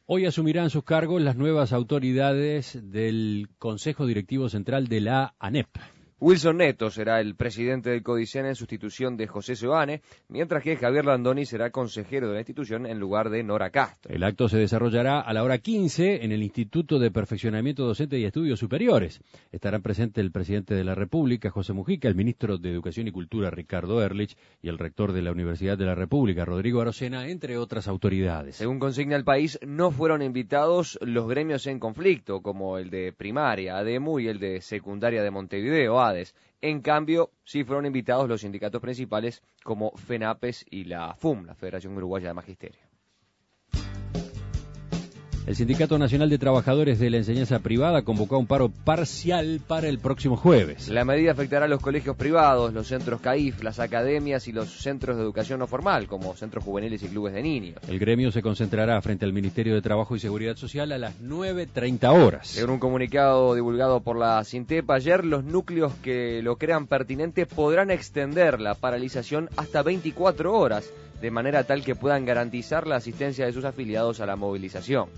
Hoy asumirán sus cargos las nuevas autoridades del Consejo Directivo Central de la ANEP. Wilson Neto será el presidente del Codicen en sustitución de José Seoane, mientras que Javier Landoni será consejero de la institución en lugar de Nora Castro. El acto se desarrollará a la hora 15 en el Instituto de Perfeccionamiento Docente y Estudios Superiores. Estarán presentes el presidente de la República, José Mujica, el ministro de Educación y Cultura, Ricardo Ehrlich, y el rector de la Universidad de la República, Rodrigo Arocena, entre otras autoridades. Según consigna el país, no fueron invitados los gremios en conflicto, como el de primaria, ADEMU, y el de secundaria de Montevideo, ADES. En cambio, sí fueron invitados los sindicatos principales como FENAPES y la FUM, la Federación Uruguaya de Magisterio. El Sindicato Nacional de Trabajadores de la Enseñanza Privada convocó a un paro parcial para el próximo jueves. La medida afectará a los colegios privados, los centros CAIF, las academias y los centros de educación no formal, como centros juveniles y clubes de niños. El gremio se concentrará frente al Ministerio de Trabajo y Seguridad Social a las 9:30 horas. Según un comunicado divulgado por la SINTEP ayer, los núcleos que lo crean pertinente podrán extender la paralización hasta 24 horas, de manera tal que puedan garantizar la asistencia de sus afiliados a la movilización.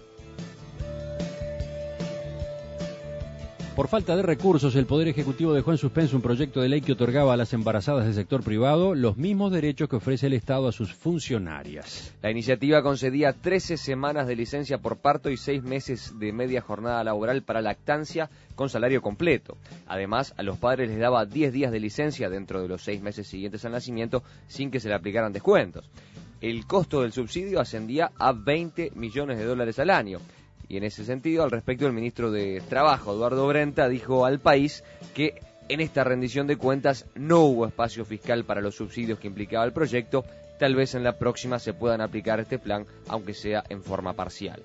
Por falta de recursos, el Poder Ejecutivo dejó en suspenso un proyecto de ley que otorgaba a las embarazadas del sector privado los mismos derechos que ofrece el Estado a sus funcionarias. La iniciativa concedía 13 semanas de licencia por parto y 6 meses de media jornada laboral para lactancia con salario completo. Además, a los padres les daba 10 días de licencia dentro de los 6 meses siguientes al nacimiento sin que se le aplicaran descuentos. El costo del subsidio ascendía a $20 millones al año. Y en ese sentido, al respecto, el ministro de Trabajo, Eduardo Brenta, dijo al país que en esta rendición de cuentas no hubo espacio fiscal para los subsidios que implicaba el proyecto. Tal vez en la próxima se puedan aplicar este plan, aunque sea en forma parcial.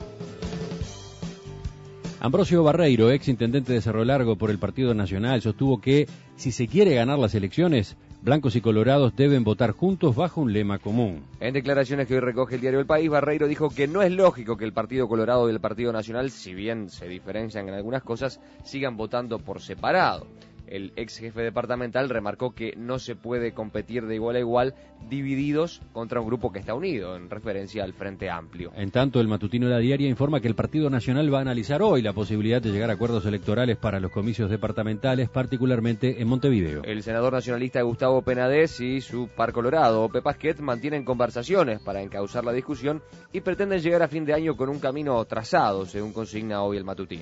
Ambrosio Barreiro, ex intendente de Cerro Largo por el Partido Nacional, sostuvo que si se quiere ganar las elecciones, blancos y colorados deben votar juntos bajo un lema común. En declaraciones que hoy recoge el diario El País, Barreiro dijo que no es lógico que el Partido Colorado y el Partido Nacional, si bien se diferencian en algunas cosas, sigan votando por separado. El ex jefe departamental remarcó que no se puede competir de igual a igual divididos contra un grupo que está unido, en referencia al Frente Amplio. En tanto, el matutino La Diaria informa que el Partido Nacional va a analizar hoy la posibilidad de llegar a acuerdos electorales para los comicios departamentales, particularmente en Montevideo. El senador nacionalista Gustavo Penades y su par colorado, Pepe Pasquet, mantienen conversaciones para encauzar la discusión y pretenden llegar a fin de año con un camino trazado, según consigna hoy el matutino.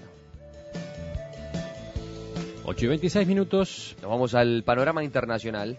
8:26. Nos vamos al panorama internacional.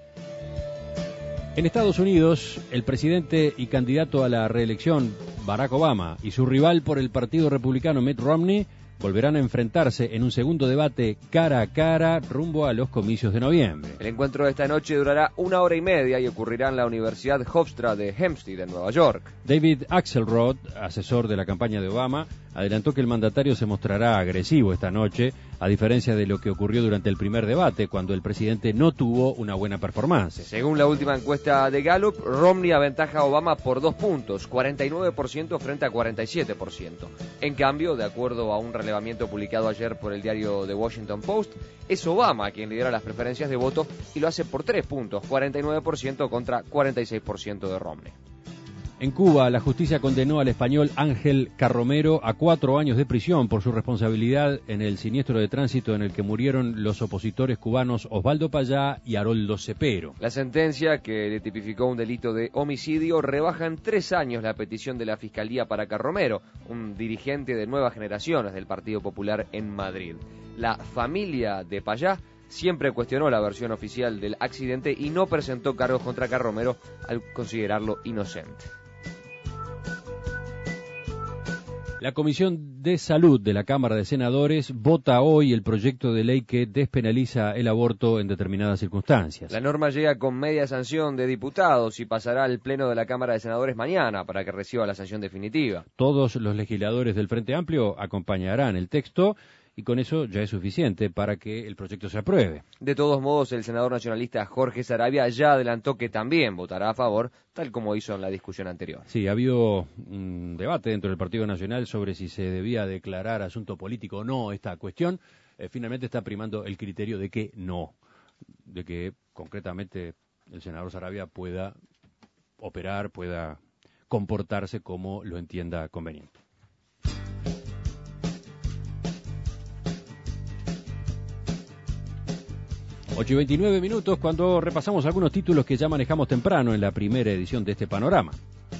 En Estados Unidos, el presidente y candidato a la reelección, Barack Obama, y su rival por el Partido Republicano, Mitt Romney, volverán a enfrentarse en un segundo debate cara a cara rumbo a los comicios de noviembre. El encuentro de esta noche durará 1 hora y media y ocurrirá en la Universidad Hofstra de Hempstead, en Nueva York. David Axelrod, asesor de la campaña de Obama, adelantó que el mandatario se mostrará agresivo esta noche, a diferencia de lo que ocurrió durante el primer debate, cuando el presidente no tuvo una buena performance. Según la última encuesta de Gallup, Romney aventaja a Obama por 2 puntos, 49% frente a 47%. En cambio, de acuerdo a un relevamiento publicado ayer por el diario The Washington Post, es Obama quien lidera las preferencias de voto y lo hace por 3 puntos, 49% contra 46% de Romney. En Cuba, la justicia condenó al español Ángel Carromero a 4 años de prisión por su responsabilidad en el siniestro de tránsito en el que murieron los opositores cubanos Osvaldo Payá y Haroldo Cepero. La sentencia, que le tipificó un delito de homicidio, rebaja en 3 años la petición de la Fiscalía para Carromero, un dirigente de nuevas generaciones del Partido Popular en Madrid. La familia de Payá siempre cuestionó la versión oficial del accidente y no presentó cargos contra Carromero al considerarlo inocente. La Comisión de Salud de la Cámara de Senadores vota hoy el proyecto de ley que despenaliza el aborto en determinadas circunstancias. La norma llega con media sanción de diputados y pasará al Pleno de la Cámara de Senadores mañana para que reciba la sanción definitiva. Todos los legisladores del Frente Amplio acompañarán el texto y con eso ya es suficiente para que el proyecto se apruebe. De todos modos, el senador nacionalista Jorge Saravia ya adelantó que también votará a favor, tal como hizo en la discusión anterior. Sí, ha habido un debate dentro del Partido Nacional sobre si se debía declarar asunto político o no esta cuestión. Finalmente está primando el criterio de que no, de que concretamente el senador Saravia pueda operar, pueda comportarse como lo entienda conveniente. 8:29 cuando repasamos algunos títulos que ya manejamos temprano en la primera edición de este panorama.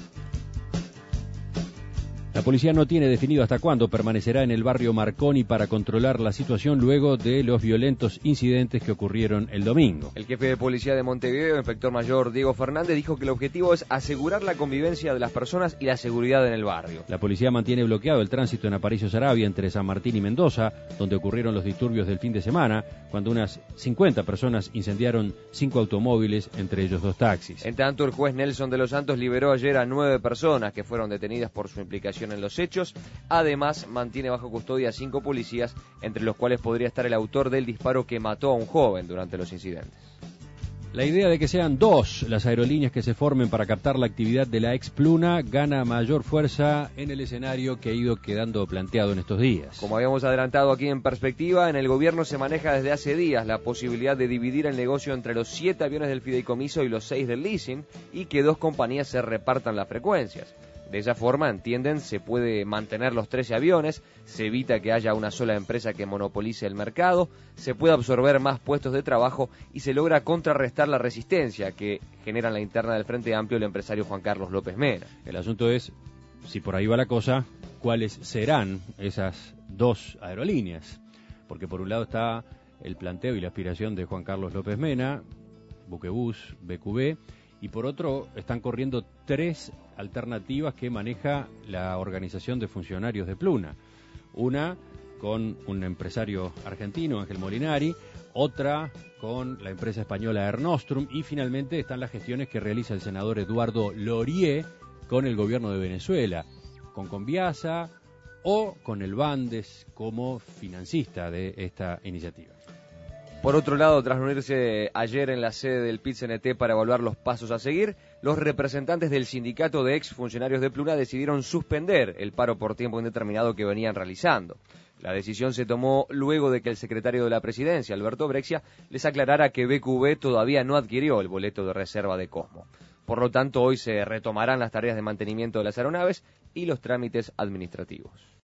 La policía no tiene definido hasta cuándo permanecerá en el barrio Marconi para controlar la situación luego de los violentos incidentes que ocurrieron el domingo. El jefe de policía de Montevideo, inspector mayor Diego Fernández, dijo que el objetivo es asegurar la convivencia de las personas y la seguridad en el barrio. La policía mantiene bloqueado el tránsito en Aparicio Saravia entre San Martín y Mendoza, donde ocurrieron los disturbios del fin de semana, cuando unas 50 personas incendiaron 5 automóviles, entre ellos 2 taxis. En tanto, el juez Nelson de los Santos liberó ayer a 9 personas que fueron detenidas por su implicación en los hechos. Además, mantiene bajo custodia a 5 policías, entre los cuales podría estar el autor del disparo que mató a un joven durante los incidentes. La idea de que sean 2 las aerolíneas que se formen para captar la actividad de la ex Pluna gana mayor fuerza en el escenario que ha ido quedando planteado en estos días. Como habíamos adelantado aquí en Perspectiva, en el gobierno se maneja desde hace días la posibilidad de dividir el negocio entre los 7 aviones del fideicomiso y los 6 del leasing, y que 2 compañías se repartan las frecuencias. De esa forma, entienden, se puede mantener los 13 aviones, se evita que haya una sola empresa que monopolice el mercado, se puede absorber más puestos de trabajo y se logra contrarrestar la resistencia que genera en la interna del Frente Amplio el empresario Juan Carlos López Mena. El asunto es, si por ahí va la cosa, ¿cuáles serán esas 2 aerolíneas? Porque por un lado está el planteo y la aspiración de Juan Carlos López Mena, Buquebus, BQB, y por otro están corriendo 3 alternativas que maneja la organización de funcionarios de Pluna. Una con un empresario argentino, Ángel Molinari, otra con la empresa española Air Nostrum, y finalmente están las gestiones que realiza el senador Eduardo Lorié con el gobierno de Venezuela, con Conviasa o con el Bandes como financista de esta iniciativa. Por otro lado, tras reunirse ayer en la sede del PIT-CNT para evaluar los pasos a seguir, los representantes del sindicato de exfuncionarios de Pluna decidieron suspender el paro por tiempo indeterminado que venían realizando. La decisión se tomó luego de que el secretario de la Presidencia, Alberto Brexia, les aclarara que BQB todavía no adquirió el boleto de reserva de Cosmo. Por lo tanto, hoy se retomarán las tareas de mantenimiento de las aeronaves y los trámites administrativos.